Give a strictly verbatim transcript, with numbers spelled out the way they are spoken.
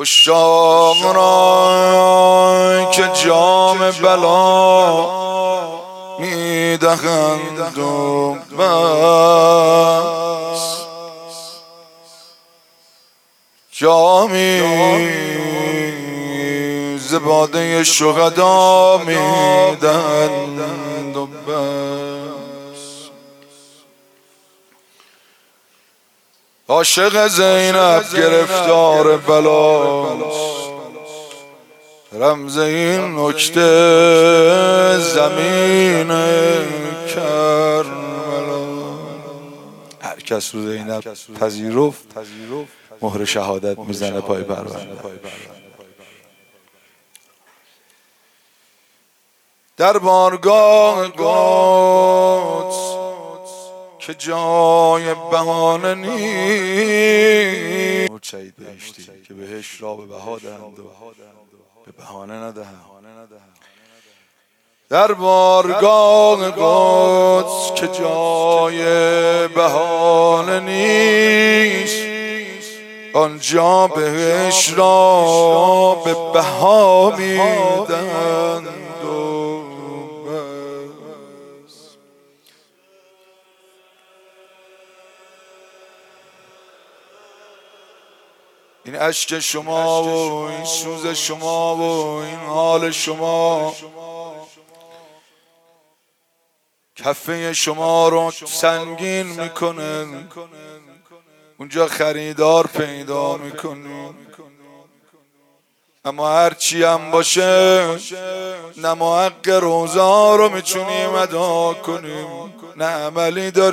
عشاق را که جام بلا میدهند و بس، جامی ز باده شهدا میدهند و بس. عاشق زینب گرفتار بلاست، رمز این نکته زمین کربلا. هر کس رو زینب پذیرفت مهر شهادت میزنه پای پرونده. در بارگاه قدس که جای بهانه نیست، شهید بهشتی که بهش را به بها دهند و به بهانه ندهند. در بارگاه قدس که جای بهانه نیست، آنجا بهش را به بها میدهند و بس. این اشک شما و این سوز شما و این حال شما کفه شما رو سنگین میکنه، اونجا خریدار پیدا میکنه. اما هرچی هم باشه نه ما حق روزا رو میتونیم ادا کنیم، نه عملی داریم